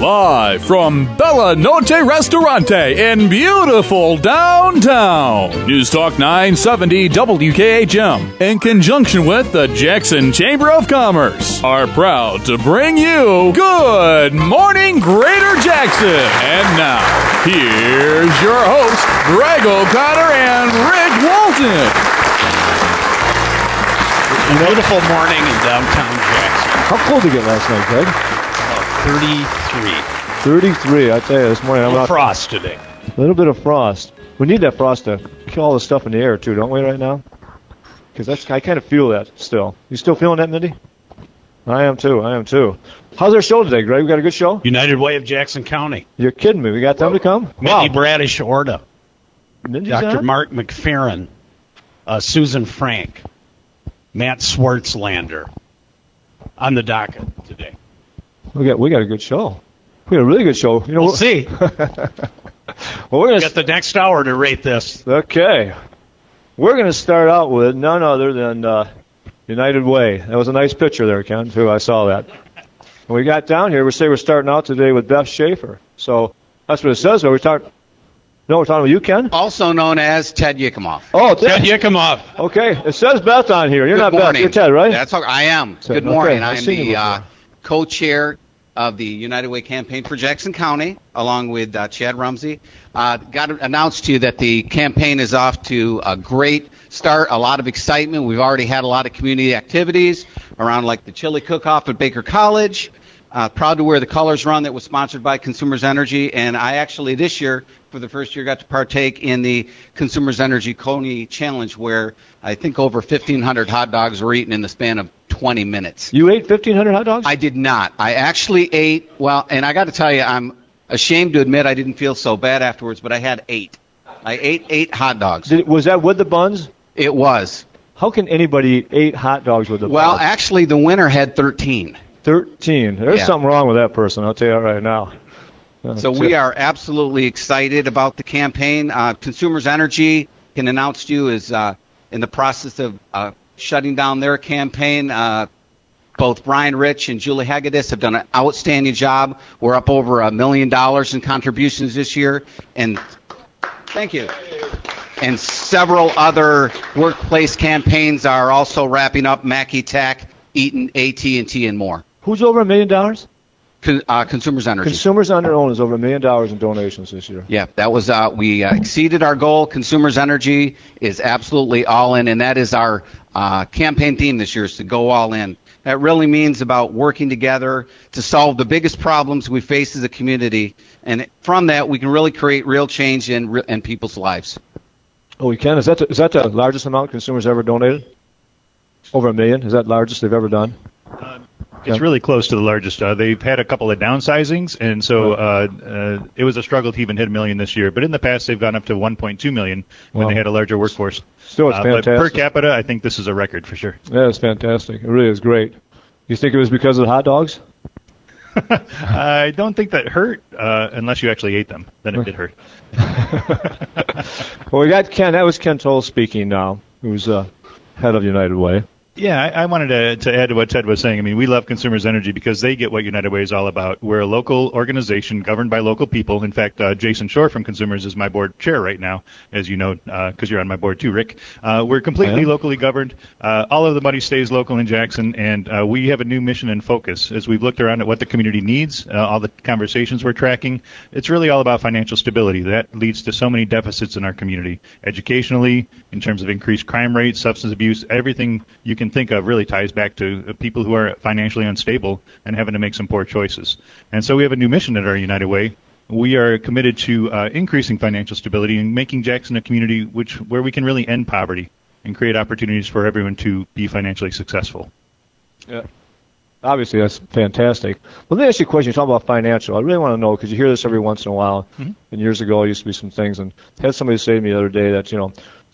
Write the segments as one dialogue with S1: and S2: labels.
S1: Live from Bella Notte Ristorante in beautiful downtown. News Talk 970 WKHM, in conjunction with the Jackson Chamber of Commerce, are proud to bring you Good Morning Greater Jackson. And now, here's your host, Greg O'Connor and Rick Walton.
S2: Beautiful morning in downtown Jackson.
S3: How cold did it get last night, Greg?
S2: 33.
S3: 33, I tell you, this morning.
S2: A little frost today.
S3: A little bit of frost. We need that frost to kill all the stuff in the air, too, don't we, right now? Because I kind of feel that still. You still feeling that, Mindy? I am, too. How's our show today, Greg? We got a good show?
S2: United Way of Jackson County.
S3: You're kidding me. We got them to come?
S2: Mindy Bradish Orta.
S3: Mindy's
S2: Dr.
S3: on?
S2: Mark McFerrin. Susan Frank. Matt Swartzlander. On the docket today.
S3: We got a good show. We got a really good show. You know,
S2: We'll see.
S3: Well, we're
S2: We got the next hour to rate this.
S3: Okay. We're going to start out with none other than United Way. That was a nice picture there, Ken, too. I saw that. When we got down here, we're starting out today with Beth Schaefer. So that's what it says. We're talking with you, Ken?
S4: Also known as Ted Yikomoff.
S3: Oh,
S2: Ted Yikomoff.
S3: Okay. It says Beth on here. You're
S4: Good
S3: not
S4: morning.
S3: Beth. You're Ted, right?
S4: That's okay. I am.
S3: Ted.
S4: Good morning.
S3: Okay. I've
S4: I'm
S3: seen you
S4: the
S3: before.
S4: co-chair of the United Way campaign for Jackson County, along with Chad Rumsey. Got to announce to you that the campaign is off to a great start, a lot of excitement. We've already had a lot of community activities around like the chili cook-off at Baker College. Proud to wear the colors run that was sponsored by Consumers Energy. And I actually this year, for the first year, got to partake in the Consumers Energy Coney Challenge, where I think over 1,500 hot dogs were eaten in the span of 20 minutes.
S3: You ate 1,500 hot dogs?
S4: I did not. I actually ate, and I got to tell you, I'm ashamed to admit I didn't feel so bad afterwards, but I had 8. I ate 8 hot dogs.
S3: Was that with the buns?
S4: It was.
S3: How can anybody eat 8 hot dogs with the
S4: Well,
S3: buns?
S4: actually, the winner had 13.
S3: 13. There's
S4: Yeah.
S3: something wrong with that person, I'll tell you right now.
S4: So we are absolutely excited about the campaign. Consumers Energy can announce to you is in the process of shutting down their campaign. Both Brian Rich and Julie Hagedis have done an outstanding job. We're up over $1 million in contributions this year, and thank you. And several other workplace campaigns are also wrapping up. Mackey Tech, Eaton, AT&T, and more.
S3: Who's over $1 million?
S4: Consumers Energy.
S3: Consumers on their own is over $1 million in donations this year.
S4: Yeah, that was we exceeded our goal. Consumers Energy is absolutely all in, and that is our campaign theme this year, is to go all in. That really means about working together to solve the biggest problems we face as a community, and from that we can really create real change in people's lives.
S3: Oh, we can? Is that the largest amount consumers ever donated? Over $1 million? Is that the largest they've ever done?
S5: It's really close to the largest. They've had a couple of downsizings, and so it was a struggle to even hit $1 million this year. But in the past, they've gone up to $1.2 million when they had a larger workforce.
S3: Still, it's fantastic.
S5: But per capita, I think this is a record for sure.
S3: Yeah, it's fantastic. It really is great. You think it was because of the hot dogs?
S5: I don't think that hurt unless you actually ate them. Then it did hurt.
S3: Well, we got Ken. That was Ken Toll speaking now, who's head of United Way.
S5: Yeah, I wanted to add to what Ted was saying. I mean, we love Consumers Energy because they get what United Way is all about. We're a local organization governed by local people. In fact, Jason Shore from Consumers is my board chair right now, as you know, because you're on my board too, Rick. We're completely locally governed. All of the money stays local in Jackson, and we have a new mission and focus. As we've looked around at what the community needs, all the conversations we're tracking, it's really all about financial stability. That leads to so many deficits in our community. Educationally, in terms of increased crime rates, substance abuse, everything you can think of really ties back to people who are financially unstable and having to make some poor choices. And so we have a new mission at our United Way. We are committed to increasing financial stability and making Jackson a community where we can really end poverty and create opportunities for everyone to be financially successful.
S3: Yeah. Obviously, that's fantastic. Well, let me ask you a question. You talk about financial. I really want to know, because you hear this every once in a while. Mm-hmm. And years ago, it used to be some things. And I had somebody say to me the other day that,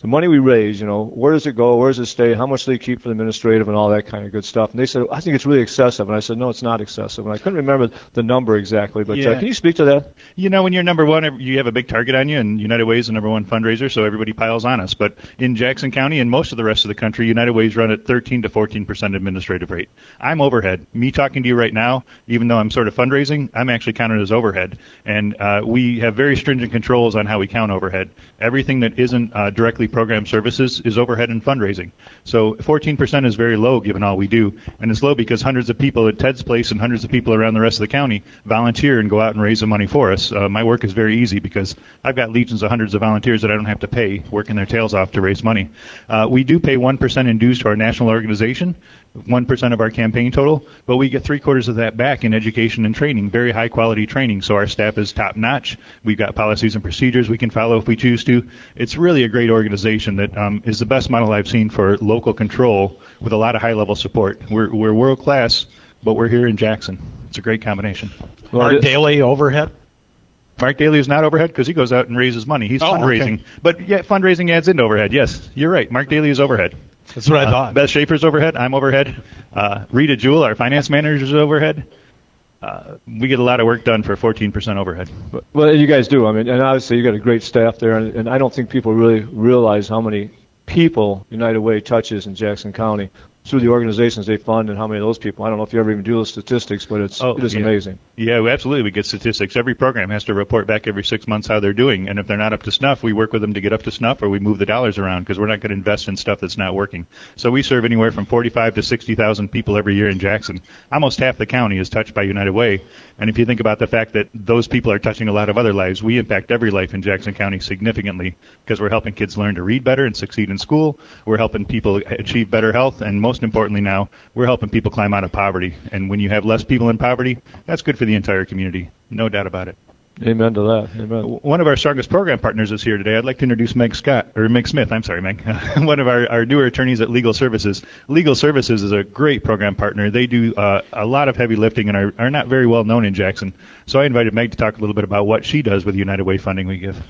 S3: the money we raise, where does it go? Where does it stay? How much do they keep for the administrative and all that kind of good stuff? And they said, I think it's really excessive. And I said, no, it's not excessive. And I couldn't remember the number exactly, but can you speak to that?
S5: When you're number one, you have a big target on you, and United Way is the number one fundraiser, so everybody piles on us. But in Jackson County and most of the rest of the country, United Way's run at 13 to 14% administrative rate. I'm overhead. Me talking to you right now, even though I'm sort of fundraising, I'm actually counted as overhead. And we have very stringent controls on how we count overhead. Everything that isn't directly program services is overhead and fundraising. So 14% is very low given all we do. And it's low because hundreds of people at Ted's Place and hundreds of people around the rest of the county volunteer and go out and raise the money for us. My work is very easy because I've got legions of hundreds of volunteers that I don't have to pay working their tails off to raise money. We do pay 1% in dues to our national organization, 1% of our campaign total, but we get 3/4 of that back in education and training, very high quality training. So our staff is top notch. We've got policies and procedures we can follow if we choose to. It's really a great organization that is the best model I've seen for local control with a lot of high level support. We're world class, but we're here in Jackson. It's a great combination.
S2: Mark Daly overhead?
S5: Mark Daly is not overhead because he goes out and raises money. He's fundraising.
S2: Okay.
S5: But fundraising adds into overhead. Yes, you're right. Mark Daly is overhead.
S2: That's what I thought.
S5: Beth Schaefer's overhead. I'm overhead. Rita Jewell, our finance manager, is overhead. We get a lot of work done for 14% overhead.
S3: Well, you guys do. And obviously you got a great staff there, and I don't think people really realize how many people United Way touches in Jackson County through the organizations they fund and how many of those people. I don't know if you ever even do those statistics, but it is amazing.
S5: Yeah, absolutely. We get statistics. Every program has to report back every 6 months how they're doing. And if they're not up to snuff, we work with them to get up to snuff, or we move the dollars around because we're not going to invest in stuff that's not working. So we serve anywhere from 45 to 60,000 people every year in Jackson. Almost half the county is touched by United Way. And if you think about the fact that those people are touching a lot of other lives, we impact every life in Jackson County significantly because we're helping kids learn to read better and succeed in school. We're helping people achieve better health. And most importantly now, we're helping people climb out of poverty. And when you have less people in poverty, that's good for the entire community. No doubt about it.
S3: Amen to that. Amen.
S5: One of our strongest program partners is here today. I'd like to introduce Meg Smith. I'm sorry, Meg. One of our newer attorneys at Legal Services. Legal Services is a great program partner. They do a lot of heavy lifting and are not very well known in Jackson. So I invited Meg to talk a little bit about what she does with the United Way funding we give.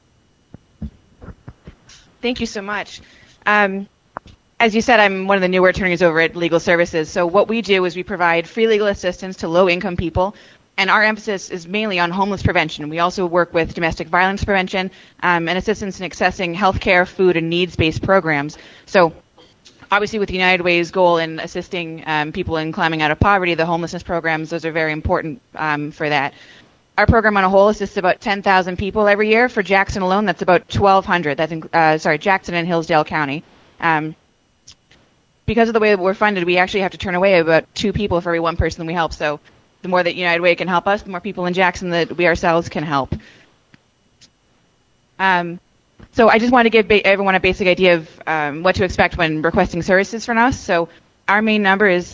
S6: Thank you so much. As you said, I'm one of the newer attorneys over at Legal Services. So what we do is we provide free legal assistance to low-income people, and our emphasis is mainly on homeless prevention. We also work with domestic violence prevention and assistance in accessing healthcare, food, and needs-based programs. So obviously with United Way's goal in assisting people in climbing out of poverty, the homelessness programs, those are very important for that. Our program on a whole assists about 10,000 people every year. For Jackson alone, that's about 1,200. That's Jackson and Hillsdale County. Because of the way that we're funded, we actually have to turn away about 2 people for every 1 person we help. So the more that United Way can help us, the more people in Jackson that we ourselves can help. So I just wanted to give everyone a basic idea of what to expect when requesting services from us. So our main number is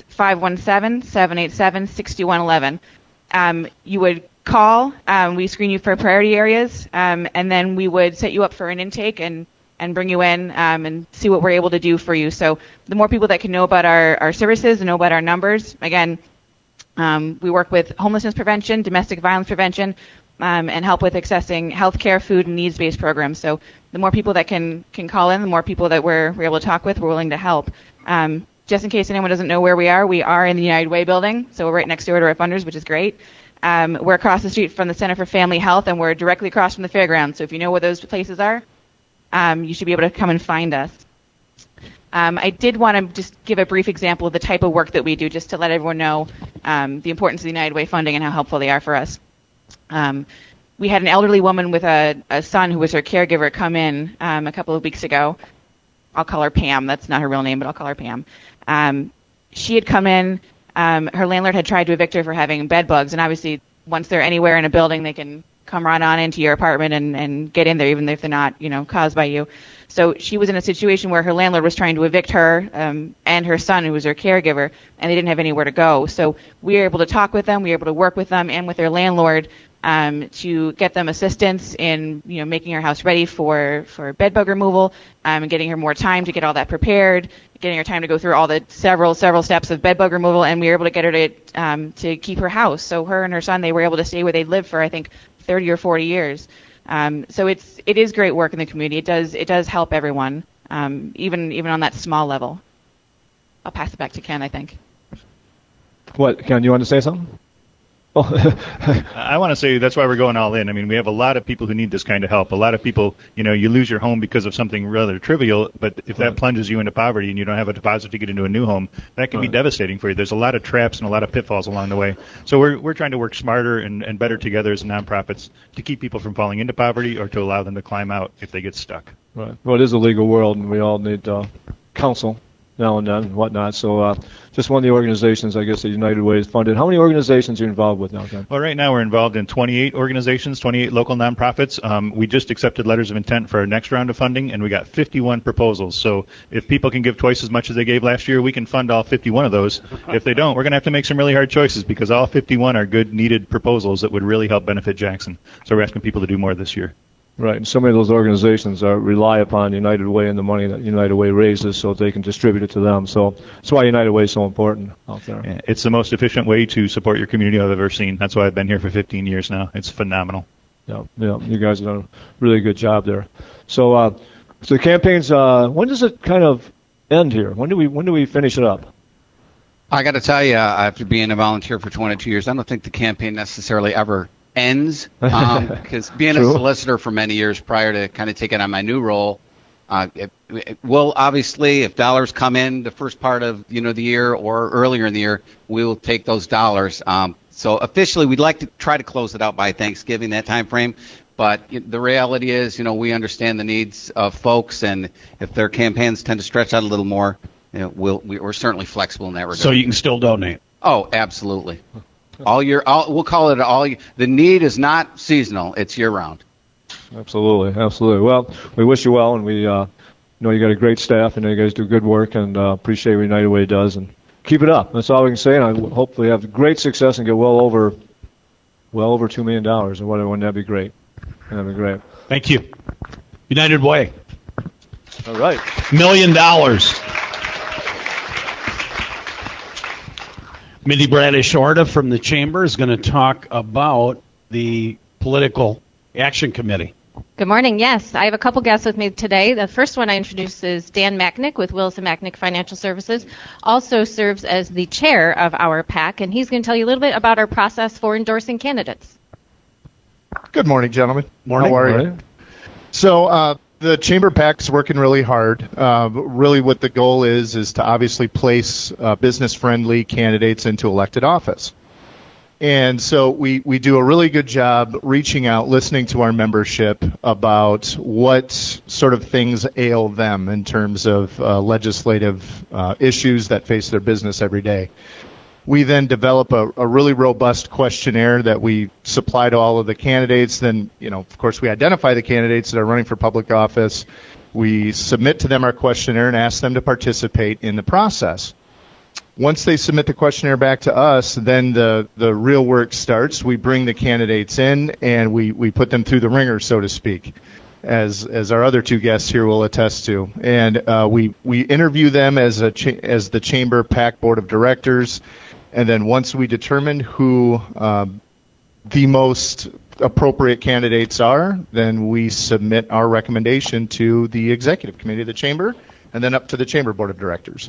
S6: 517-787-6111. You would call, we screen you for priority areas, and then we would set you up for an intake and bring you in and see what we're able to do for you. So the more people that can know about our services and know about our numbers, again, we work with homelessness prevention, domestic violence prevention, and help with accessing healthcare, food, and needs-based programs. So the more people that can call in, the more people that we're able to talk with, we're willing to help. Just in case anyone doesn't know where we are in the United Way building, so we're right next door to our funders, which is great. We're across the street from the Center for Family Health, and we're directly across from the fairgrounds. So if you know where those places are, you should be able to come and find us. I did want to just give a brief example of the type of work that we do, just to let everyone know the importance of the United Way funding and how helpful they are for us. We had an elderly woman with a son who was her caregiver come in a couple of weeks ago. I'll call her Pam. That's not her real name, but I'll call her Pam. She had come in. Her landlord had tried to evict her for having bed bugs, and obviously once they're anywhere in a building, they can come right on into your apartment and get in there, even if they're not, caused by you. So she was in a situation where her landlord was trying to evict her and her son, who was her caregiver, and they didn't have anywhere to go. So we were able to talk with them, we were able to work with them and with their landlord to get them assistance in, making her house ready for bed bug removal, and getting her more time to get all that prepared, getting her time to go through all the several steps of bed bug removal, and we were able to get her to keep her house. So her and her son, they were able to stay where they lived for, I think, 30 or 40 years. So it is great work in the community. It does help everyone, even on that small level. I'll pass it back to Ken, I think.
S3: What, Ken, you want to say something?
S5: I want to say that's why we're going all in. I mean, we have a lot of people who need this kind of help. A lot of people, you lose your home because of something rather trivial, but if that plunges you into poverty and you don't have a deposit to get into a new home, that can be devastating for you. There's a lot of traps and a lot of pitfalls along the way. So we're trying to work smarter and better together as nonprofits to keep people from falling into poverty or to allow them to climb out if they get stuck.
S3: Right. Well, it is a legal world, and we all need counsel now and then and whatnot. So just one of the organizations, I guess, that United Way is funded. How many organizations are you involved with now, Ken?
S5: Well, right now we're involved in 28 organizations, 28 local nonprofits. We just accepted letters of intent for our next round of funding, and we got 51 proposals. So if people can give twice as much as they gave last year, we can fund all 51 of those. If they don't, we're going to have to make some really hard choices because all 51 are good, needed proposals that would really help benefit Jackson. So we're asking people to do more this year.
S3: Right, and so many of those organizations rely upon United Way and the money that United Way raises so they can distribute it to them. So that's why United Way is so important out there.
S5: Yeah, it's the most efficient way to support your community I've ever seen. That's why I've been here for 15 years now. It's phenomenal.
S3: Yeah, you guys have done a really good job there. So the campaigns, when does it kind of end here? When do we finish it up?
S4: I got to tell you, after being a volunteer for 22 years, I don't think the campaign necessarily ever ends, because being a solicitor for many years prior to kind of taking on my new role, it will obviously, if dollars come in the first part of the year or earlier in the year, we will take those dollars. So officially, we'd like to try to close it out by Thanksgiving, that time frame. But the reality is, we understand the needs of folks, and if their campaigns tend to stretch out a little more, we're certainly flexible in that regard.
S2: So you can still donate.
S4: Oh, absolutely. All year, we'll call it all year. The need is not seasonal; it's year-round.
S3: Absolutely. Well, we wish you well, and we know you got a great staff, and you guys do good work, and appreciate what United Way does, and keep it up. That's all we can say, and I hopefully have great success and get well over $2 million or whatever. Wouldn't that be great? That'd be great.
S2: Thank you. United Way.
S3: All right.
S2: $1 million. Mindy Bradish-Orta from the Chamber is going to talk about the Political Action Committee.
S7: Good morning. Yes, I have a couple guests with me today. The first one I introduce is Dan Macknick with Willis & Macknick Financial Services, also serves as the chair of our PAC, and he's going to tell you a little bit about our process for endorsing candidates.
S8: Good morning, gentlemen.
S2: Morning.
S8: How are you? So the Chamber PAC is working really hard. Really what the goal is to obviously place business-friendly candidates into elected office. And so we do a really good job reaching out, listening to our membership about what sort of things ail them in terms of legislative issues that face their business every day. We then develop a really robust questionnaire that we supply to all of the candidates. Then, of course, we identify the candidates that are running for public office. We submit to them our questionnaire and ask them to participate in the process. Once they submit the questionnaire back to us, then the real work starts. We bring the candidates in and we put them through the ringer, so to speak, as our other two guests here will attest to. And we interview them as the Chamber PAC Board of Directors. And then once we determine who the most appropriate candidates are, then we submit our recommendation to the Executive Committee of the Chamber and then up to the Chamber Board of Directors.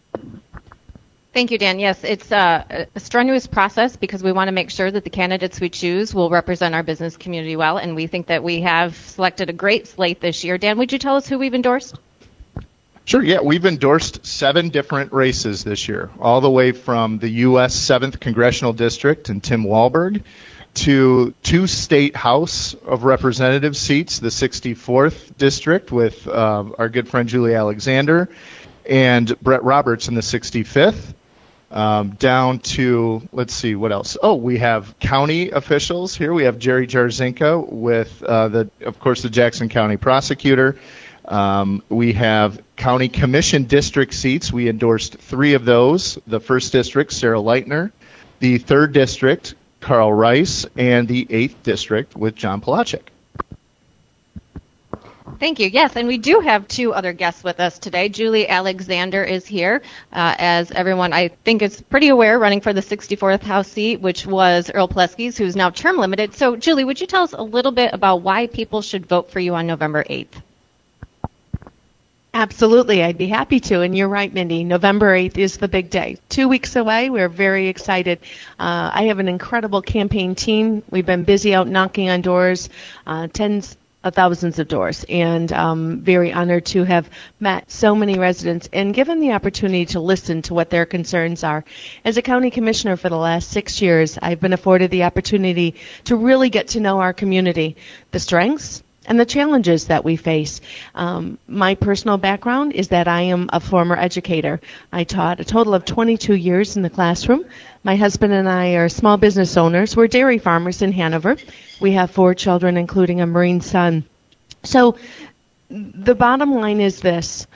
S7: Thank you, Dan. Yes, it's a strenuous process because we want to make sure that the candidates we choose will represent our business community well, and we think that we have selected a great slate this year. Dan, would you tell us who we've endorsed?
S8: Sure, yeah. We've endorsed 7 different races this year, all the way from the U.S. 7th Congressional District and Tim Walberg to 2 State House of Representatives seats, the 64th District with our good friend Julie Alexander and Brett Roberts in the 65th, down to, let's see, what else? Oh, we have county officials here. We have Jerry Jarzinka with, of course, the Jackson County Prosecutor. We have county commission district seats. We endorsed 3 of those. The 1st District, Sarah Leitner. The 3rd District, Carl Rice. And the 8th District with John Palachuk.
S7: Thank you. Yes, and we do have two other guests with us today. Julie Alexander is here, as everyone I think is pretty aware, running for the 64th House seat, which was Earl Plesky's, who's now term limited. So, Julie, would you tell us a little bit about why people should vote for you on November 8th?
S9: Absolutely, I'd be happy to. And you're right, Mindy. November 8th is the big day. 2 weeks away. We're very excited. I have an incredible campaign team. We've been busy out knocking on doors, tens of thousands of doors, and very honored to have met so many residents and given the opportunity to listen to what their concerns are. As a county commissioner for the last 6 years, I've been afforded the opportunity to really get to know our community, the strengths and the challenges that we face. My personal background is that I am a former educator. I taught a total of 22 years in the classroom. My husband and I are small business owners. We're dairy farmers in Hanover. We have 4 children, including a Marine son. So the bottom line is this.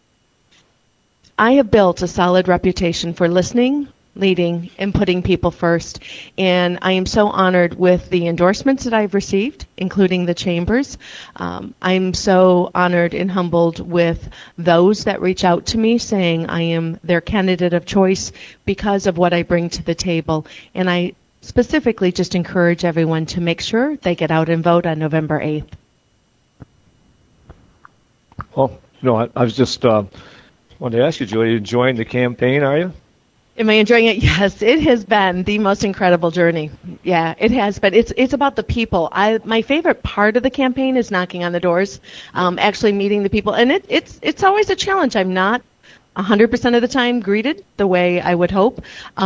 S9: I have built a solid reputation for listening, leading, and putting people first. And I am so honored with the endorsements that I've received, including the chambers. I'm so honored and humbled with those that reach out to me saying I am their candidate of choice because of what I bring to the table. And I specifically just encourage everyone to make sure they get out and vote on November 8th.
S3: Well, I was just wanted to ask you, Julie, you enjoying the campaign, are you?
S9: Am I enjoying it? Yes, it has been the most incredible journey. Yeah, it has been. It's about the people. My favorite part of the campaign is knocking on the doors, actually meeting the people, and it's always a challenge. I'm not 100% of the time greeted the way I would hope,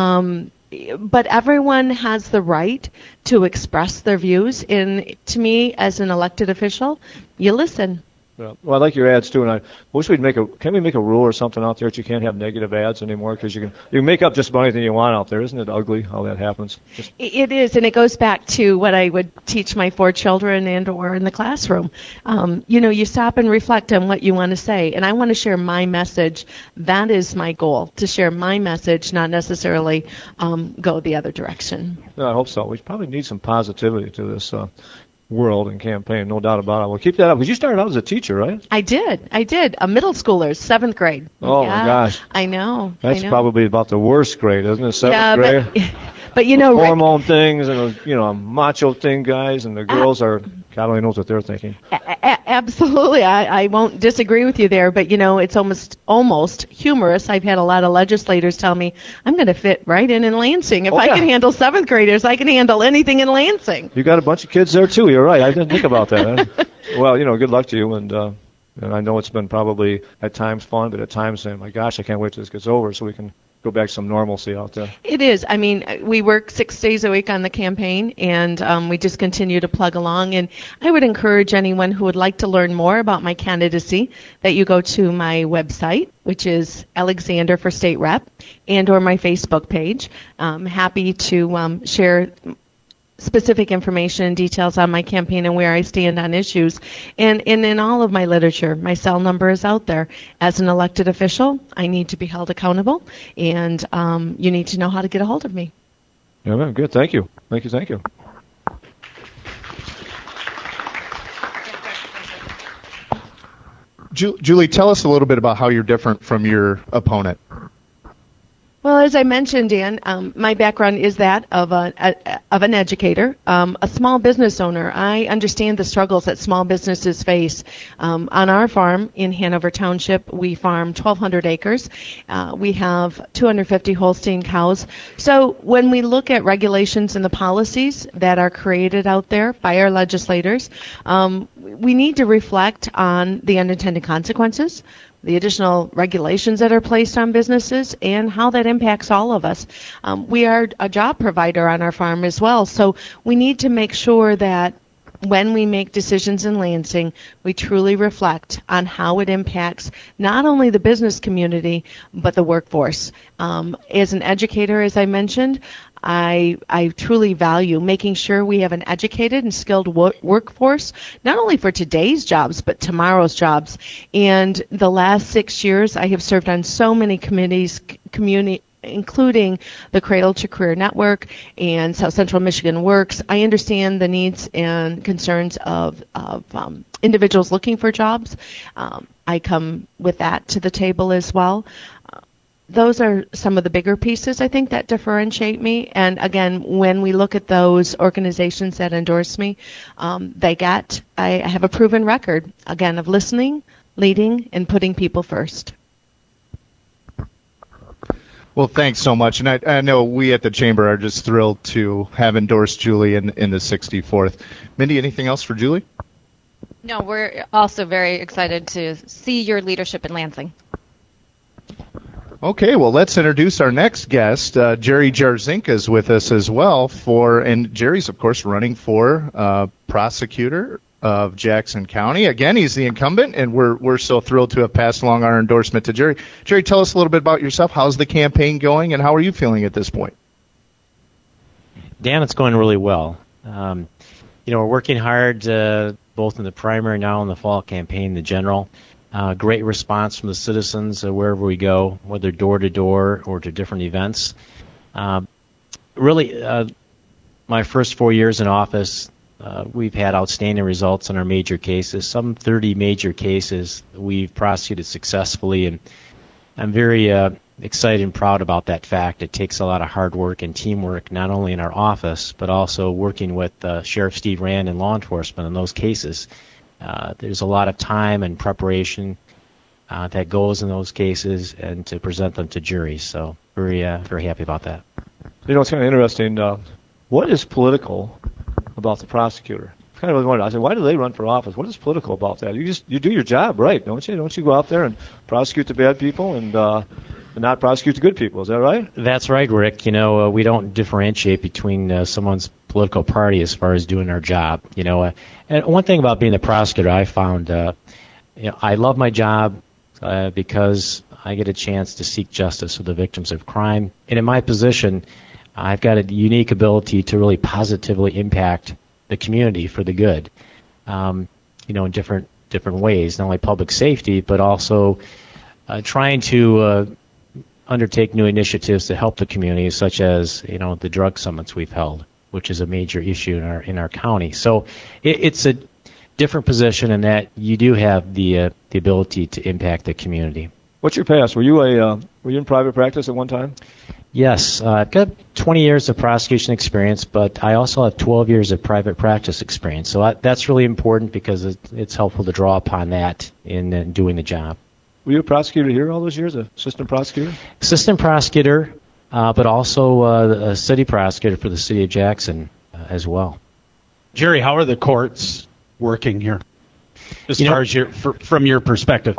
S9: but everyone has the right to express their views. And to me, as an elected official, you listen.
S3: Yeah. Well, I like your ads too, and I wish can we make a rule or something out there that you can't have negative ads anymore, because you can make up just about anything you want out there. Isn't it ugly how that happens?
S9: It is, and it goes back to what I would teach my 4 children and or in the classroom. You stop and reflect on what you want to say, and I want to share my message. That is my goal, to share my message, not necessarily go the other direction.
S3: No, I hope so. We probably need some positivity to this world and campaign, no doubt about it. We'll keep that up, because you started out as a teacher, right?
S9: I did. A middle schooler, 7th grade.
S3: Oh, yeah, my gosh.
S9: I know.
S3: That's probably about the worst grade, isn't it? 7th grade?
S9: But
S3: hormone things and macho thing guys, and the girls are, God only knows what they're thinking.
S9: Absolutely. I won't disagree with you there, but it's almost humorous. I've had a lot of legislators tell me I'm going to fit right in Lansing. If I can handle 7th graders, I can handle anything in Lansing.
S3: You got a bunch of kids there too. You're right. I didn't think about that. Well, good luck to you, and I know it's been probably at times fun, but at times saying, my gosh, I can't wait till this gets over so we can go back to some normalcy out there.
S9: It is. I mean, we work 6 days a week on the campaign, and we just continue to plug along. And I would encourage anyone who would like to learn more about my candidacy that you go to my website, which is Alexander for State Rep, and or my Facebook page. I'm happy to share specific information and details on my campaign and where I stand on issues. And in all of my literature, my cell number is out there. As an elected official, I need to be held accountable, and you need to know how to get a hold of me.
S3: Yeah, good. Thank you. Thank you.
S8: Julie, tell us a little bit about how you're different from your opponent.
S9: Well, as I mentioned, Dan, my background is that of an educator, a small business owner. I understand the struggles that small businesses face. On our farm in Hanover Township, we farm 1,200 acres. We have 250 Holstein cows. So when we look at regulations and the policies that are created out there by our legislators, we need to reflect on the unintended consequences, the additional regulations that are placed on businesses, and how that impacts all of us. We are a job provider on our farm as well, so we need to make sure that when we make decisions in Lansing, we truly reflect on how it impacts not only the business community, but the workforce. As an educator, as I mentioned, I truly value making sure we have an educated and skilled workforce, not only for today's jobs, but tomorrow's jobs. And the last 6 years, I have served on so many committees, including the Cradle to Career Network and South Central Michigan Works. I understand the needs and concerns of individuals looking for jobs. I come with that to the table as well. Those are some of the bigger pieces, I think, that differentiate me. And again, when we look at those organizations that endorse me, I have a proven record, again, of listening, leading, and putting people first.
S8: Well, thanks so much. And I know we at the Chamber are just thrilled to have endorsed Julie in the 64th. Mindy, anything else for Julie?
S7: No, we're also very excited to see your leadership in Lansing.
S8: Okay, well, let's introduce our next guest. Jerry Jarzinka is with us as well, and Jerry's, of course, running for prosecutor of Jackson County. Again, he's the incumbent, and we're so thrilled to have passed along our endorsement to Jerry. Jerry, tell us a little bit about yourself. How's the campaign going, and how are you feeling at this point?
S10: Dan, it's going really well. We're working hard both in the primary now in the fall campaign, the general. Great response from the citizens wherever we go, whether door to door or to different events. My first 4 years in office, we've had outstanding results on our major cases, some 30 major cases we've prosecuted successfully, and I'm very excited and proud about that fact. It takes a lot of hard work and teamwork, not only in our office, but also working with Sheriff Steve Rand and law enforcement in those cases. There's a lot of time and preparation that goes in those cases and to present them to juries. So very happy about that.
S3: It's kind of interesting. What is political about the prosecutor? I kind of really wondered. I said, why do they run for office? What is political about that? You do your job right, don't you? Don't you go out there and prosecute the bad people and not prosecute the good people? Is that right?
S10: That's right, Rick. We don't differentiate between someone's political party as far as doing our job. And one thing about being a prosecutor, I found, I love my job because I get a chance to seek justice for the victims of crime. And in my position, I've got a unique ability to really positively impact the community for the good. In different ways, not only public safety, but also trying to undertake new initiatives to help the community, such as the drug summits we've held, which is a major issue in our county. So it's a different position in that you do have the ability to impact the community.
S3: What's your past? Were you in private practice at one time?
S10: Yes, I've got 20 years of prosecution experience, but I also have 12 years of private practice experience. So that's really important because it's helpful to draw upon that in doing the job.
S3: Were you a prosecutor here all those years, assistant prosecutor?
S10: Assistant prosecutor, but also a city prosecutor for the city of Jackson as well.
S2: Jerry, how are the courts working here, as far as from your perspective?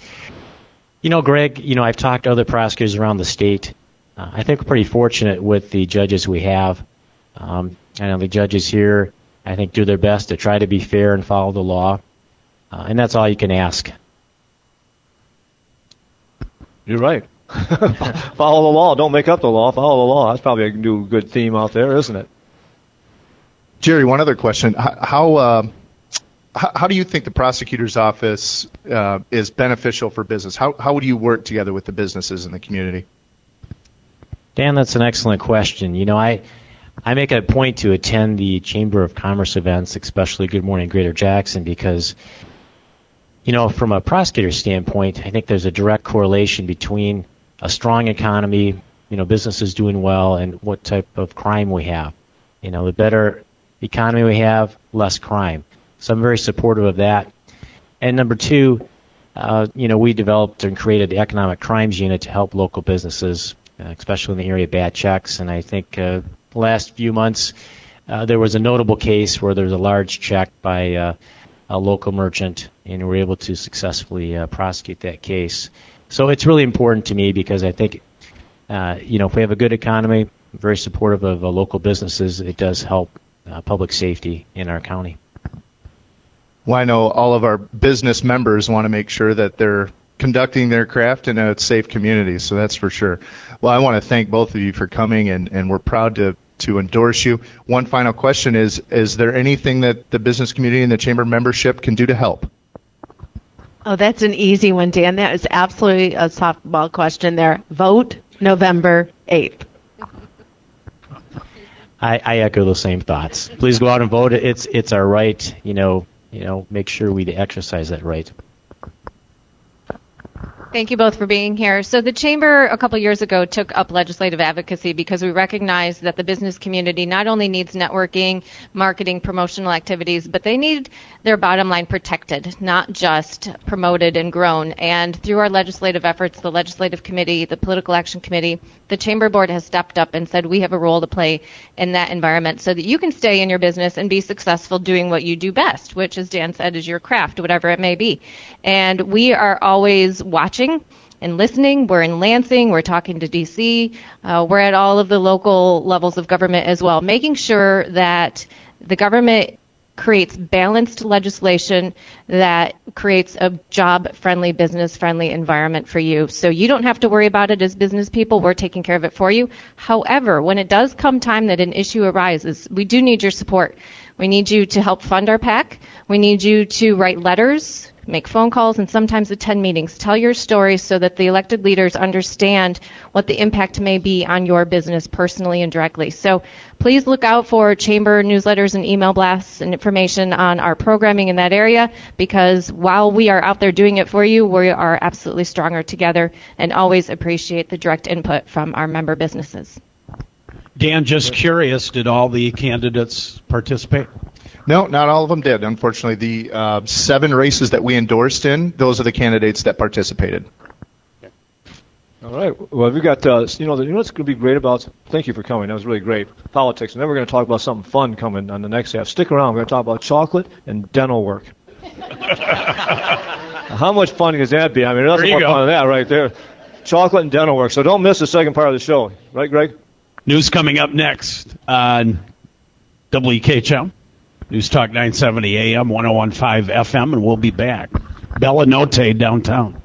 S10: Greg, I've talked to other prosecutors around the state. I think we're pretty fortunate with the judges we have. I know the judges here, I think, do their best to try to be fair and follow the law, and that's all you can ask.
S3: You're right. Follow the law. Don't make up the law. Follow the law. That's probably a new good theme out there, isn't it?
S8: Jerry, one other question. How do you think the prosecutor's office is beneficial for business? How would you work together with the businesses in the community?
S10: Dan, that's an excellent question. I make a point to attend the Chamber of Commerce events, especially Good Morning Greater Jackson, because from a prosecutor's standpoint, I think there's a direct correlation between a strong economy, businesses doing well, and what type of crime we have. The better economy we have, less crime. So I'm very supportive of that. And number two, we developed and created the Economic Crimes Unit to help local businesses, especially in the area of bad checks. And I think the last few months there was a notable case where there was a large check by a local merchant, and we were able to successfully prosecute that case. So it's really important to me because I think, if we have a good economy, very supportive of local businesses, it does help public safety in our county.
S8: Well, I know all of our business members want to make sure that they're conducting their craft in a safe community, so that's for sure. Well, I want to thank both of you for coming, and we're proud to endorse you. One final question is there anything that the business community and the chamber membership can do to help?
S9: Oh, that's an easy one, Dan. That is absolutely a softball question there. Vote. November 8th.
S10: I echo those same thoughts. Please go out and vote. It's our right. Make sure we exercise that right.
S7: Thank you both for being here. So the Chamber a couple years ago took up legislative advocacy because we recognize that the business community not only needs networking, marketing, promotional activities, but they need their bottom line protected, not just promoted and grown. And through our legislative efforts, the Legislative Committee, the Political Action Committee, the Chamber Board has stepped up and said we have a role to play in that environment so that you can stay in your business and be successful doing what you do best, which, as Dan said, is your craft, whatever it may be. And we are always watching and listening. We're in Lansing. We're talking to D.C. We're at all of the local levels of government as well, making sure that the government creates balanced legislation that creates a job-friendly, business-friendly environment for you. So you don't have to worry about it as business people. We're taking care of it for you. However, when it does come time that an issue arises, we do need your support. We need you to help fund our PAC. We need you to write letters, make phone calls, and sometimes attend meetings. Tell your story so that the elected leaders understand what the impact may be on your business personally and directly. So please look out for chamber newsletters and email blasts and information on our programming in that area, because while we are out there doing it for you, we are absolutely stronger together and always appreciate the direct input from our member businesses.
S2: Dan, just curious, did all the candidates participate?
S8: No, not all of them did. Unfortunately, the 7 races that we endorsed in, those are the candidates that participated.
S3: All right. Well, we've got, what's going to be great about, thank you for coming. That was really great. Politics. And then we're going to talk about something fun coming on the next half. Stick around. We're going to talk about chocolate and dental work. How much fun does that be? I mean, there's more fun than that right there. Chocolate and dental work. So don't miss the second part of the show. Right, Greg?
S2: News coming up next on WKHM. News Talk 970 AM, 101.5 FM, and we'll be back. Bella Notte downtown.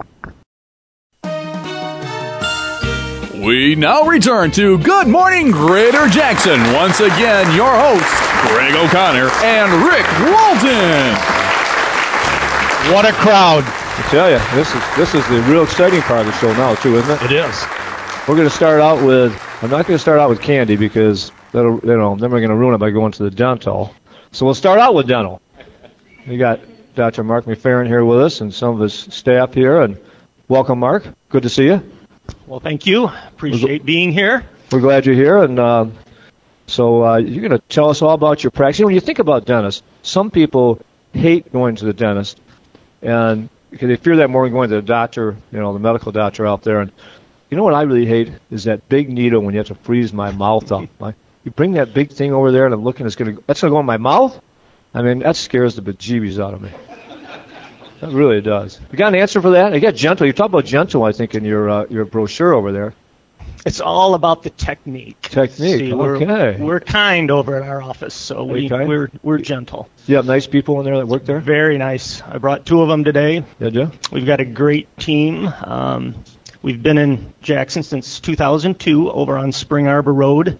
S1: We now return to Good Morning Greater Jackson. Once again, your hosts, Greg O'Connor and Rick Walton.
S2: What a crowd.
S3: I tell you, this is the real exciting part of the show now, too, isn't it?
S2: It is.
S3: We're going to start out with, I'm not going to start out with candy because then we're going to ruin it by going to the dental. So we'll start out with dental. We got Dr. Mark McFerrin here with us and some of his staff here. And welcome, Mark. Good to see you.
S11: Well, thank you. Appreciate being here.
S3: We're glad you're here. And so you're going to tell us all about your practice. When you think about dentists, some people hate going to the dentist, and because they fear that more than going to the doctor, the medical doctor out there. And you know what I really hate is that big needle when you have to freeze my mouth up. You bring that big thing over there, and I'm looking, that's going to go in my mouth? I mean, that scares the bejeebies out of me. That really does. You got an answer for that? You got gentle. You talk about gentle, I think, in your brochure over there.
S11: It's all about the technique.
S3: See, okay.
S11: We're kind over at our office, so we're gentle.
S3: You have nice people in there that work there?
S11: Very nice. I brought 2 of them today.
S3: Did you?
S11: We've got a great team. We've been in Jackson since 2002 over on Spring Arbor Road.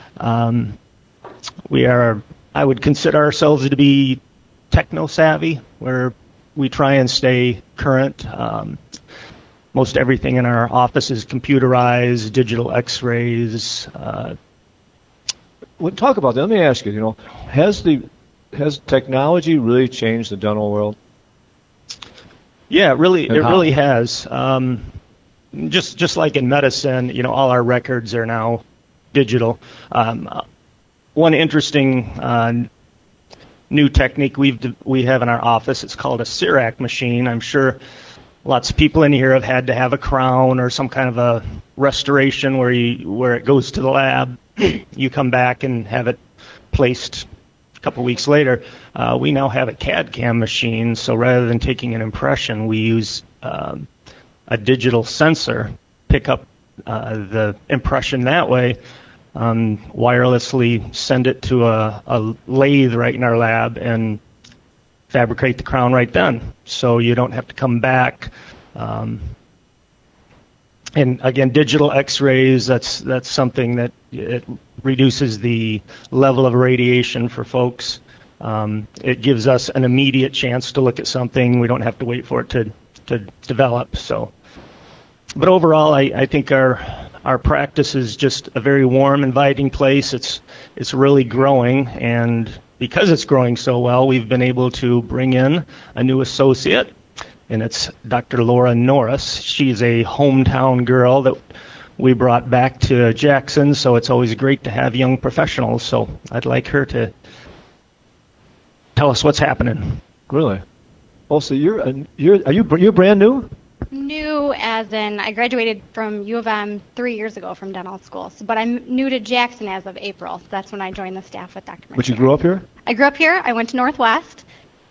S11: I would consider ourselves to be techno-savvy, where we try and stay current. Most everything in our office is computerized, digital x-rays.
S3: Well, talk about that. Let me ask you, has technology really changed the dental world?
S11: Yeah, it really has. Just like in medicine, all our records are now digital. One interesting new technique we have in our office, it's called a CIRAC machine. I'm sure lots of people in here have had to have a crown or some kind of a restoration where it goes to the lab. You come back and have it placed a couple weeks later. We now have a CAD/CAM machine, so rather than taking an impression, we use a digital sensor, pick up the impression that way, wirelessly send it to a lathe right in our lab, and fabricate the crown right then. So you don't have to come back. And again, digital x-rays, that's something that it reduces the level of radiation for folks. It gives us an immediate chance to look at something. We don't have to wait for it to develop. So, but overall, I think our our practice is just a very warm, inviting place. It's really growing, and because it's growing so well, we've been able to bring in a new associate, and it's Dr. Laura Norris. She's a hometown girl that we brought back to Jackson, so it's always great to have young professionals. So I'd like her to tell us what's happening.
S3: Really? Oh, so you're brand new?
S12: New as in I graduated from U of M 3 years ago from dental school, but I'm new to Jackson as of April. So that's when I joined the staff with Dr. McFerrin.
S3: But you grew up here?
S12: I grew up here. I went to Northwest.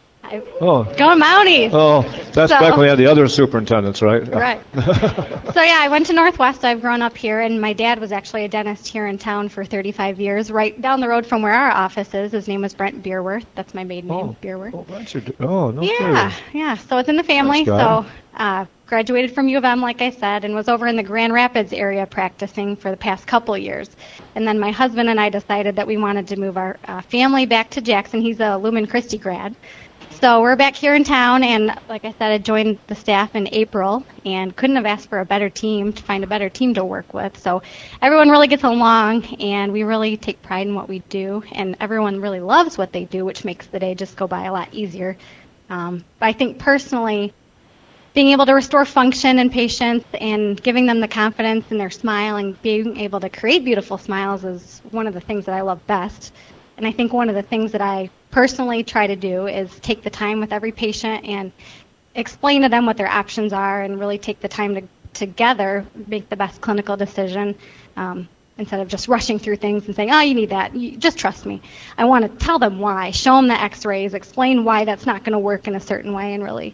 S3: Go
S12: Mounties!
S3: Oh, that's back when we had the other superintendents, right?
S12: Right. So yeah, I went to Northwest. I've grown up here, and my dad was actually a dentist here in town for 35 years, right down the road from where our office is. His name was Brent Beerworth. That's my maiden name, Beerworth.
S3: No
S12: Yeah,
S3: kidding.
S12: yeah. So it's in the family.
S3: That's
S12: So graduated from U of M, like I said, and was over in the Grand Rapids area practicing for the past couple years. And then my husband and I decided that we wanted to move our family back to Jackson. He's a Lumen Christi grad. So we're back here in town, and like I said, I joined the staff in April and couldn't have asked for a better team, to find a better team to work with. So everyone really gets along, and we really take pride in what we do, and everyone really loves what they do, which makes the day just go by a lot easier. But I think personally, being able to restore function in patients and giving them the confidence in their smile and being able to create beautiful smiles is one of the things that I love best. And I think one of the things that I personally try to do is take the time with every patient and explain to them what their options are and really take the time to together make the best clinical decision instead of just rushing through things and saying, oh, you need that. Just trust me. I want to tell them why, show them the x-rays, explain why that's not going to work in a certain way, and really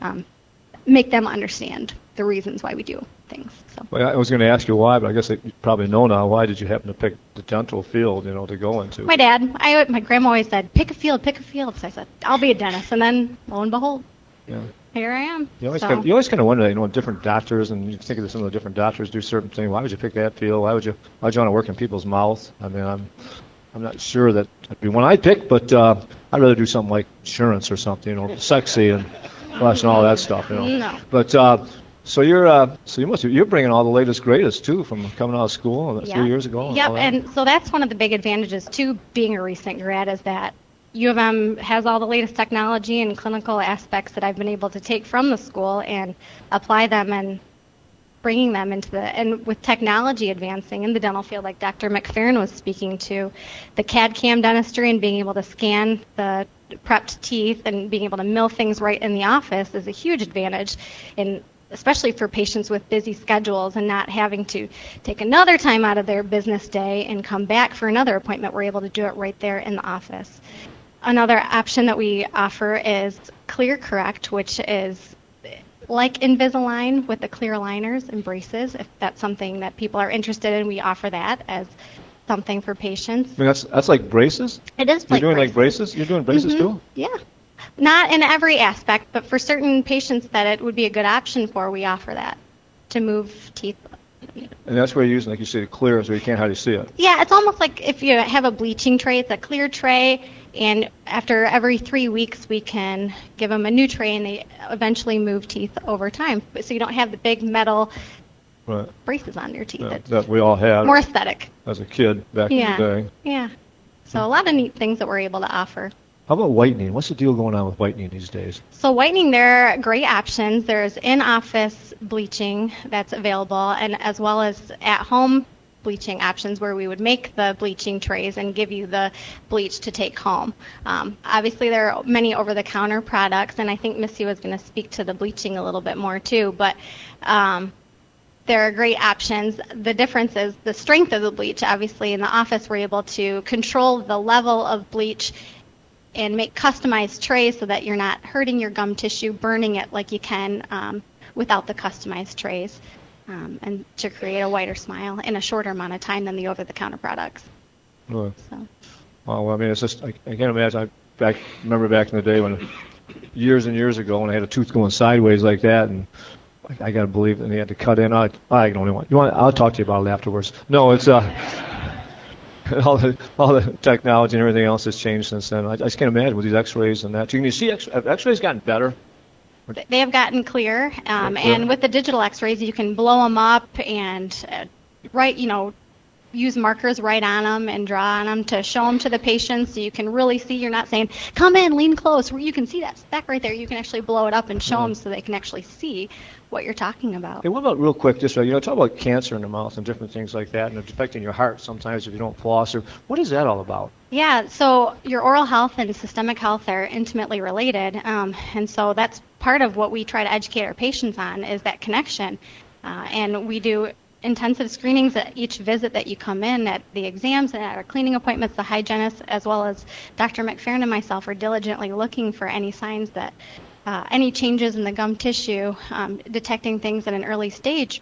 S12: make them understand the reasons why we do things. So.
S3: Well, I was going to ask you why, but I guess you probably know now. Why did you happen to pick the dental field, to go into?
S12: My dad. My grandma always said, pick a field. So I said, I'll be a dentist. And then, lo and behold, here I am.
S3: You always kind of wonder, different doctors, and you think of some of the different doctors do certain things. Why would you pick that field? Why would you want to work in people's mouths? I mean, I'm not sure that would be one I'd pick, but I'd rather do something like insurance or something, sexy and and all that stuff,
S12: No.
S3: But so you're bringing all the latest greatest too from coming out of school a few years ago.
S12: Yep, and so that's one of the big advantages to being a recent grad is that U of M has all the latest technology and clinical aspects that I've been able to take from the school and apply them and bringing them into and with technology advancing in the dental field, like Dr. McFerrin was speaking to, the CAD/CAM dentistry and being able to scan the prepped teeth and being able to mill things right in the office is a huge advantage, and especially for patients with busy schedules and not having to take another time out of their business day and come back for another appointment. We're able to do it right there in the office. Another option that we offer is ClearCorrect, which is like Invisalign with the clear aligners and braces. If that's something that people are interested in, we offer that as something for patients.
S3: I mean, that's like braces?
S12: It is
S3: like You're doing like braces? You're doing braces too?
S12: Yeah. Not in every aspect, but for certain patients that it would be a good option for, we offer that to move teeth.
S3: And that's where you're using, like you say, clear so you can't hardly see it.
S12: Yeah, it's almost like if you have a bleaching tray, it's a clear tray, and after every 3 weeks we can give them a new tray, and they eventually move teeth over time. So you don't have the big metal braces on your teeth.
S3: Yeah, that we all had.
S12: More aesthetic.
S3: As a kid back in the day.
S12: Yeah. So a lot of neat things that we're able to offer.
S3: How about whitening? What's the deal going on with whitening these days?
S12: So whitening, there are great options. There's in-office bleaching that's available, and as well as at-home bleaching options where we would make the bleaching trays and give you the bleach to take home. Obviously, there are many over-the-counter products, and I think Missy was going to speak to the bleaching a little bit more too, but there are great options. The difference is the strength of the bleach. Obviously, in the office, we're able to control the level of bleach and make customized trays so that you're not hurting your gum tissue, burning it like you can without the customized trays, and to create a whiter smile in a shorter amount of time than the over-the-counter products.
S3: Right.
S12: So.
S3: Well, I mean, it's just I can't imagine. I remember back in the day when years and years ago when I had a tooth going sideways like that, and I got to believe that they had to cut in. I don't want. I'll talk to you about it afterwards. No, it's all the technology and everything else has changed since then. I just can't imagine with these X-rays and that. Can you see X-rays gotten better?
S12: They have gotten clear, and with the digital X-rays, you can blow them up and use markers right on them and draw on them to show them to the patients so you can really see. You're not saying, come in, lean close. You can see that speck right there. You can actually blow it up and show them so they can actually see what you're talking about.
S3: Hey, what about real quick, just talk about cancer in the mouth and different things like that, and it's affecting your heart sometimes if you don't floss. What is that all about?
S12: Yeah, so your oral health and systemic health are intimately related, and so that's part of what we try to educate our patients on is that connection. And we do intensive screenings at each visit that you come in, at the exams and at our cleaning appointments. The hygienist, as well as Dr. McFerrin and myself, are diligently looking for any signs that any changes in the gum tissue, detecting things at an early stage.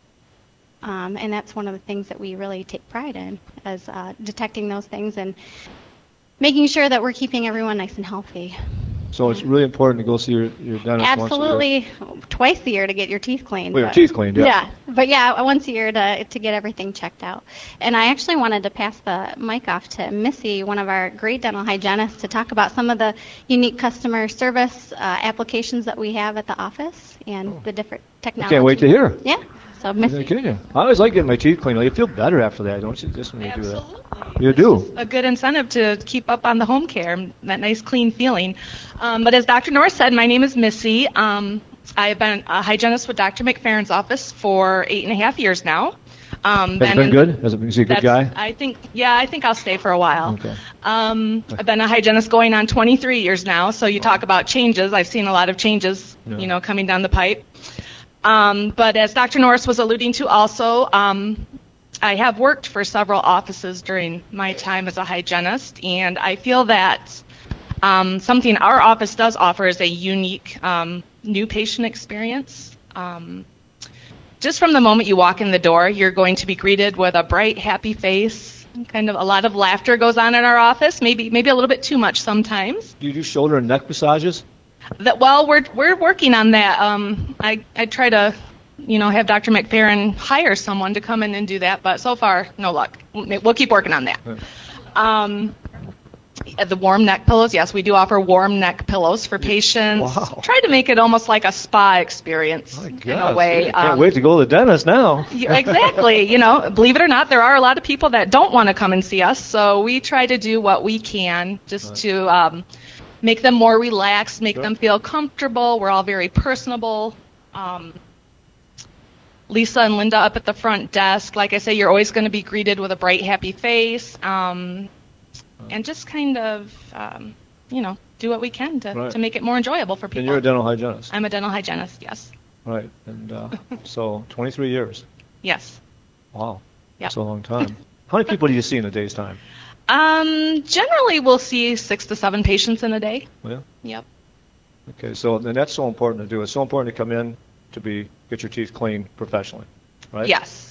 S12: And that's one of the things that we really take pride in, as detecting those things and making sure that we're keeping everyone nice and healthy.
S3: So it's really important to go see your dentist
S12: Absolutely, once a year. Twice a year to get your teeth cleaned.
S3: Well, your teeth cleaned, yeah.
S12: But once a year to get everything checked out. And I actually wanted to pass the mic off to Missy, one of our great dental hygienists, to talk about some of the unique customer service applications that we have at the office and the different technology.
S3: I can't wait to hear.
S12: Yeah. So Missy.
S3: I always like getting my teeth cleaned. You feel better after that, don't you? Just when you do that. You do.
S13: A good incentive to keep up on the home care, that nice clean feeling. But as Dr. Norris said, my name is Missy. I have been a hygienist with Dr. McFerrin's office for 8.5 years now.
S3: Has it been good? Is he a good guy?
S13: I think I'll stay for a while.
S3: Okay.
S13: I've been a hygienist going on 23 years now. So you talk about changes. I've seen a lot of changes, coming down the pipe. But as Dr. Norris was alluding to also, I have worked for several offices during my time as a hygienist, and I feel that something our office does offer is a unique new patient experience. Just from the moment you walk in the door, you're going to be greeted with a bright, happy face. Kind of a lot of laughter goes on in our office, maybe a little bit too much sometimes.
S3: Do you do shoulder and neck massages?
S13: We're working on that. I try to, have Dr. McFerrin hire someone to come in and do that, but so far, no luck. We'll keep working on that. The warm neck pillows, yes, we do offer warm neck pillows for patients.
S3: Wow.
S13: Try to make it almost like a spa experience in a way.
S3: I can't wait to go to the dentist now.
S13: Exactly. Believe it or not, there are a lot of people that don't want to come and see us, so we try to do what we can just to make them more relaxed, make them feel comfortable. We're all very personable. Lisa and Linda up at the front desk. Like I say, you're always going to be greeted with a bright, happy face. And just kind of, do what we can to make it more enjoyable for people.
S3: And you're a dental hygienist?
S13: I'm a dental hygienist, yes.
S3: Right. And so 23 years.
S13: Yes.
S3: Wow.
S13: Yep.
S3: That's a long time. How many people do you see in a day's time?
S13: Generally, we'll see 6 to 7 patients in a day.
S3: Yeah.
S13: Yep.
S3: Okay, so then that's so important to do. It's so important to come in to get your teeth cleaned professionally, right?
S13: Yes.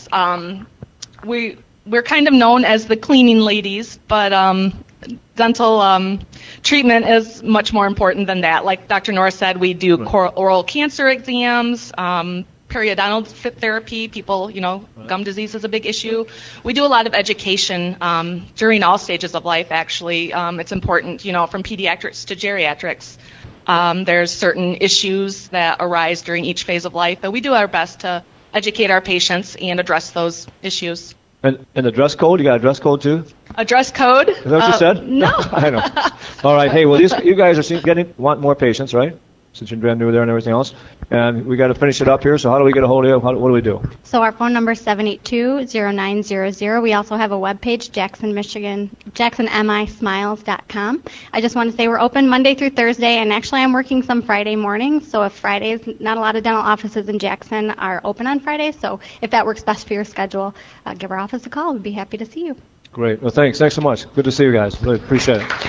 S13: We're kind of known as the cleaning ladies, but dental treatment is much more important than that. Like Dr. Norris said, we do oral cancer exams, periodontal therapy. People, gum disease is a big issue. We do a lot of education during all stages of life, actually. It's important, from pediatrics to geriatrics. There's certain issues that arise during each phase of life, but we do our best to educate our patients and address those issues.
S3: And the dress code? You got a dress code too?
S13: A dress code?
S3: Is that what you said?
S13: No.
S3: I know. All right. Hey, well, you guys want more patients, right? Since you're brand new there and everything else. And we got to finish it up here. So how do we get a hold of you? What do we do?
S12: So our phone number is 782-0900. We also have a webpage, Jackson, Michigan, JacksonMISmiles.com. I just want to say we're open Monday through Thursday, and actually I'm working some Friday mornings. So if Fridays, not a lot of dental offices in Jackson are open on Fridays. So if that works best for your schedule, give our office a call. We'd be happy to see you.
S3: Great. Well, thanks. Thanks so much. Good to see you guys. Really appreciate it.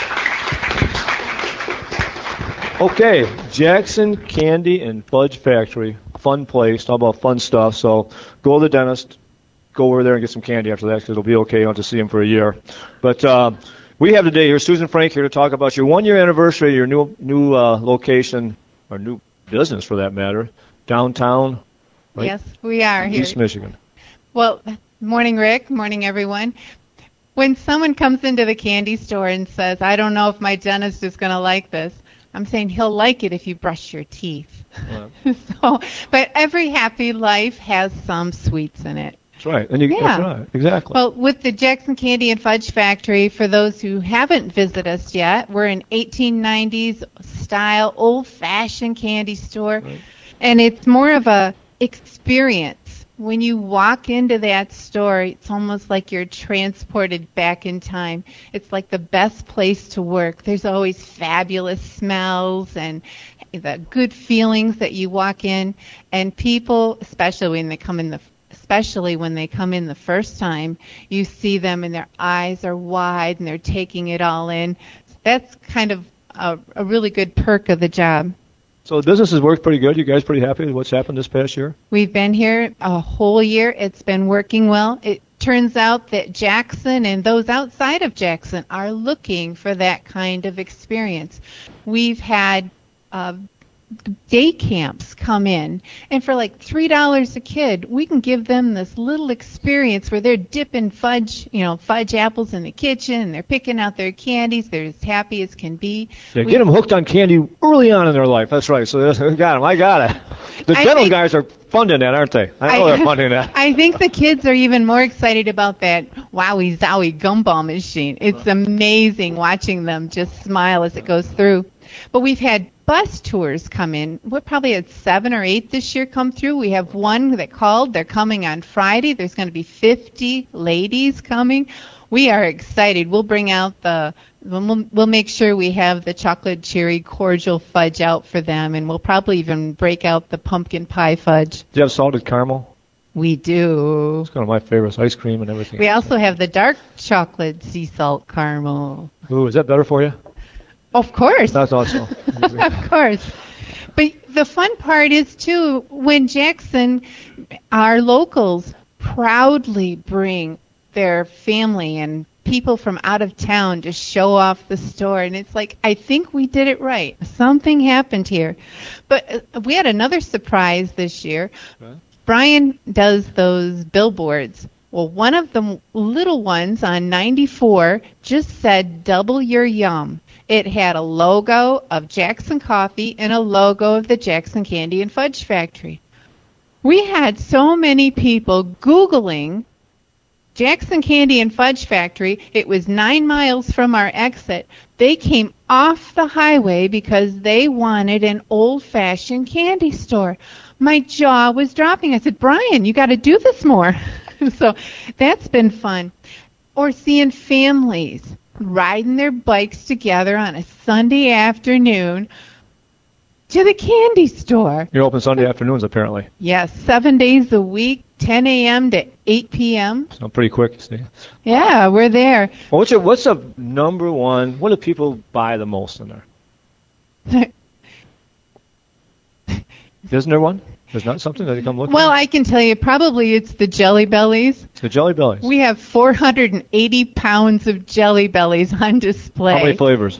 S3: Okay, Jackson Candy and Fudge Factory, fun place, talk about fun stuff. So go to the dentist, go over there and get some candy after that because it'll be okay. You don't have to see him for a year. But we have today here Susan Frank here to talk about your 1-year anniversary of your new location, or new business for that matter, downtown. Right?
S14: Yes, we are here.
S3: East Michigan.
S14: Well, morning, Rick. Morning, everyone. When someone comes into the candy store and says, I don't know if my dentist is going to like this, I'm saying he'll like it if you brush your teeth. But every happy life has some sweets in it.
S3: That's right. And that's right. Exactly.
S14: Well, with the Jackson Candy and Fudge Factory, for those who haven't visited us yet, we're an 1890s style, old-fashioned candy store, and it's more of a experience. When you walk into that store, it's almost like you're transported back in time. It's like the best place to work. There's always fabulous smells and the good feelings that you walk in, and people, especially when they come in the first time, you see them and their eyes are wide and they're taking it all in. That's kind of a really good perk of the job.
S3: So the business has worked pretty good. You guys pretty happy with what's happened this past year?
S14: We've been here a whole year. It's been working well. It turns out that Jackson and those outside of Jackson are looking for that kind of experience. We've had day camps come in, and for like $3 a kid, we can give them this little experience where they're dipping fudge apples in the kitchen, and they're picking out their candies. They're as happy as can be.
S3: Yeah, get them hooked on candy early on in their life. That's right. So we got them. I got it. The dental guys are funding that, aren't they? I know they're funding that.
S14: I think the kids are even more excited about that Wowie Zowie gumball machine. It's amazing watching them just smile as it goes through. But we've had bus tours come in. We're probably at 7 or 8 this year come through. We have one that called. They're coming on Friday. There's going to be 50 ladies coming. We are excited. We'll bring out we'll make sure we have the chocolate cherry cordial fudge out for them, and we'll probably even break out the pumpkin pie fudge.
S3: Do you have salted caramel?
S14: We do.
S3: It's one of my favorites, ice cream and everything.
S14: We also have the dark chocolate sea salt caramel.
S3: Ooh, is that better for you?
S14: Of course.
S3: That's awesome.
S14: Of course. But the fun part is, too, when Jackson, our locals, proudly bring their family and people from out of town to show off the store. And it's like, I think we did it right. Something happened here. But we had another surprise this year. Right. Brian does those billboards. Well, one of the little ones on 94 just said, "Double your yum." It had a logo of Jackson Coffee and a logo of the Jackson Candy and Fudge Factory. We had so many people Googling Jackson Candy and Fudge Factory. It was 9 miles from our exit. They came off the highway because they wanted an old-fashioned candy store. My jaw was dropping. I said, Brian, you got to do this more. So that's been fun. Or seeing families riding their bikes together on a Sunday afternoon to the candy store.
S3: You're open Sunday afternoons, apparently.
S14: Yes, 7 days a week, 10 a.m. to 8 p.m.
S3: So pretty quick, Steve.
S14: Yeah, we're there.
S3: Well, what's the number one? What do people buy the most in there? Isn't there one? There's not something that they come looking
S14: Well,
S3: at?
S14: I can tell you, probably it's the Jelly Bellies.
S3: The Jelly Bellies.
S14: We have 480 pounds of Jelly Bellies on display.
S3: How many flavors?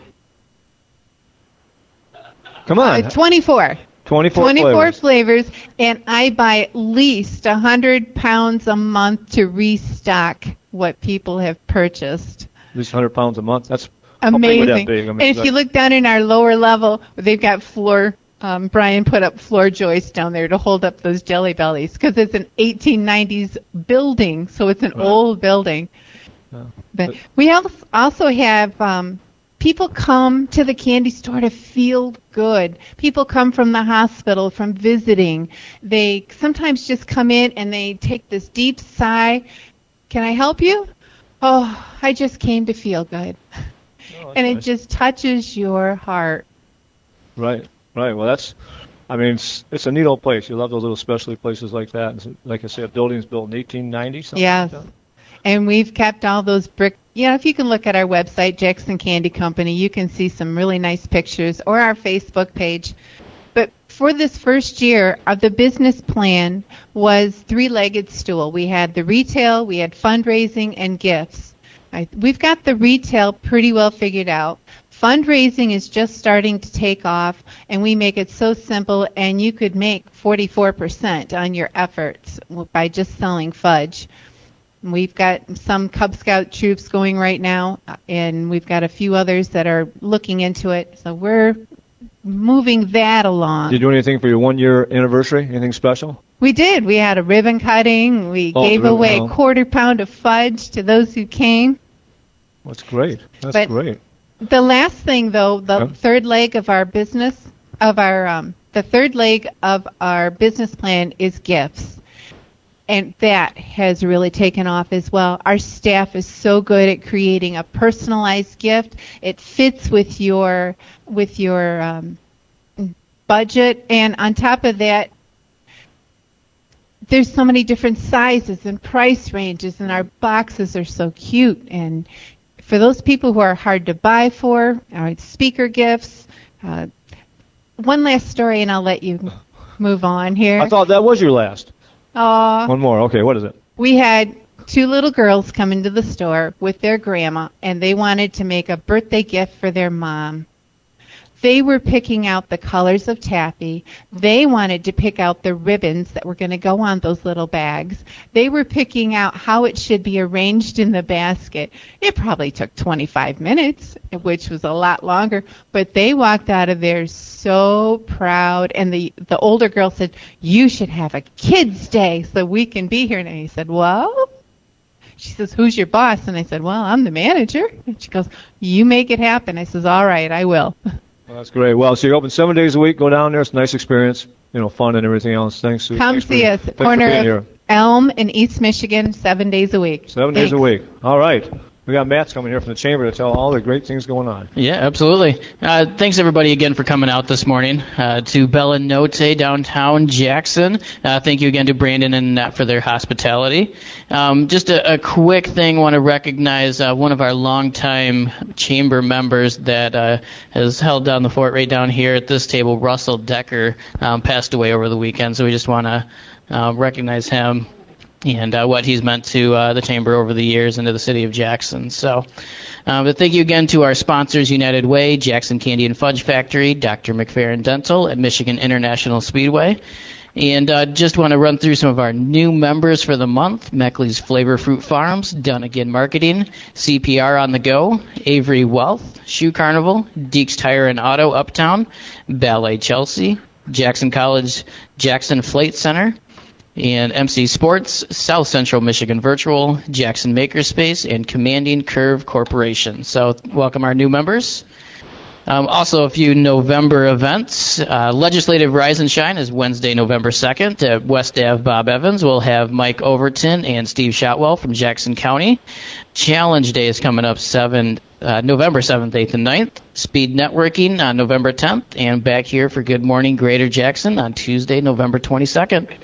S3: Come on.
S14: 24.
S3: 24
S14: flavors, and I buy at least 100 pounds a month to restock what people have purchased.
S3: At least 100 pounds a month. That's
S14: amazing.
S3: That big? I mean,
S14: and if you look down in our lower level, they've got floor. Brian put up floor joists down there to hold up those Jelly Bellies because it's an 1890s building, so it's an old building. But we also have people come to the candy store to feel good. People come from the hospital, from visiting. They sometimes just come in and they take this deep sigh. Can I help you? Oh, I just came to feel good. And it just touches your heart.
S3: Right. Well, it's a neat old place. You love those little specialty places like that. Like I said, buildings built in 1890, something
S14: yes.
S3: like that.
S14: And we've kept all those brick. If you can look at our website, Jackson Candy Company, you can see some really nice pictures, or our Facebook page. But for this first year, the business plan was three-legged stool. We had the retail, we had fundraising, and gifts. We've got the retail pretty well figured out. Fundraising is just starting to take off, and we make it so simple, and you could make 44% on your efforts by just selling fudge. We've got some Cub Scout troops going right now, and we've got a few others that are looking into it. So we're moving that along.
S3: Did you do anything for your 1-year anniversary? Anything special?
S14: We did. We had a ribbon cutting. We gave away a quarter pound of fudge to those who came.
S3: That's great. That's great.
S14: The last thing, though, the third leg of our business, the third leg of our business plan is gifts. And that has really taken off as well. Our staff is so good at creating a personalized gift. It fits with your budget, and on top of that, there's so many different sizes and price ranges, and our boxes are so cute. And for those people who are hard to buy for, speaker gifts. One last story, and I'll let you move on here.
S3: I thought that was your last. One more. Okay, what is it?
S14: We had 2 little girls come into the store with their grandma, and they wanted to make a birthday gift for their mom. They were picking out the colors of taffy. They wanted to pick out the ribbons that were going to go on those little bags. They were picking out how it should be arranged in the basket. It probably took 25 minutes, which was a lot longer, but they walked out of there so proud. And the older girl said, "You should have a kids' day so we can be here." And I said, "Well?" She says, "Who's your boss?" And I said, "Well, I'm the manager." And she goes, "You make it happen." I says, "All right, I will."
S3: Well, that's great. Well, so you're open 7 days a week. Go down there. It's a nice experience. Fun and everything else. Thanks, Sue.
S14: Come see us at corner of Elm in East Michigan, 7 days a week.
S3: 7 days a week. All right. We got Matt's coming here from the chamber to tell all the great things going on.
S15: Yeah, absolutely. Thanks, everybody, again for coming out this morning to Bella Notte, downtown Jackson. Thank you again to Brandon and Annette for their hospitality. Just a quick thing, want to recognize one of our longtime chamber members that has held down the fort right down here at this table, Russell Decker, passed away over the weekend, so we just want to recognize him and what he's meant to the chamber over the years and to the city of Jackson. So, but thank you again to our sponsors, United Way, Jackson Candy and Fudge Factory, Dr. McFerrin Dental, and Michigan International Speedway. And just want to run through some of our new members for the month: Meckley's Flavor Fruit Farms, Dunnigan Marketing, CPR on the Go, Avery Wealth, Shoe Carnival, Deeks Tire and Auto Uptown, Ballet Chelsea, Jackson College Jackson Flight Center, and MC Sports, South Central Michigan Virtual, Jackson Makerspace, and Commanding Curve Corporation. So welcome our new members. Also a few November events. Legislative Rise and Shine is Wednesday, November 2nd at West Ave Bob Evans. We'll have Mike Overton and Steve Shotwell from Jackson County. Challenge Day is coming up November 7th, 8th, and 9th. Speed Networking on November 10th. And back here for Good Morning Greater Jackson on Tuesday, November 22nd.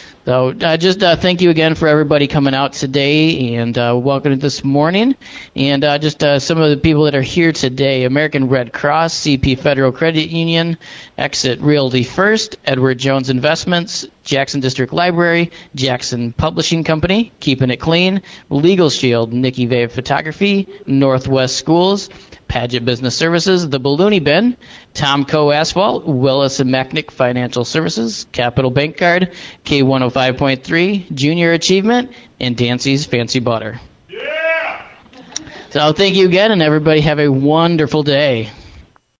S15: So just thank you again for everybody coming out today and welcome this morning. And just some of the people that are here today: American Red Cross, CP Federal Credit Union, Exit Realty First, Edward Jones Investments, Jackson District Library, Jackson Publishing Company, Keeping It Clean, Legal Shield, Nikki Vave Photography, Northwest Schools, Paget Business Services, The Balloony Bin, Tomco Asphalt, Willis and Macknick Financial Services, Capital Bank Card, K105.3, Junior Achievement, and Dancy's Fancy Butter. Yeah! So thank you again, and everybody have a wonderful day.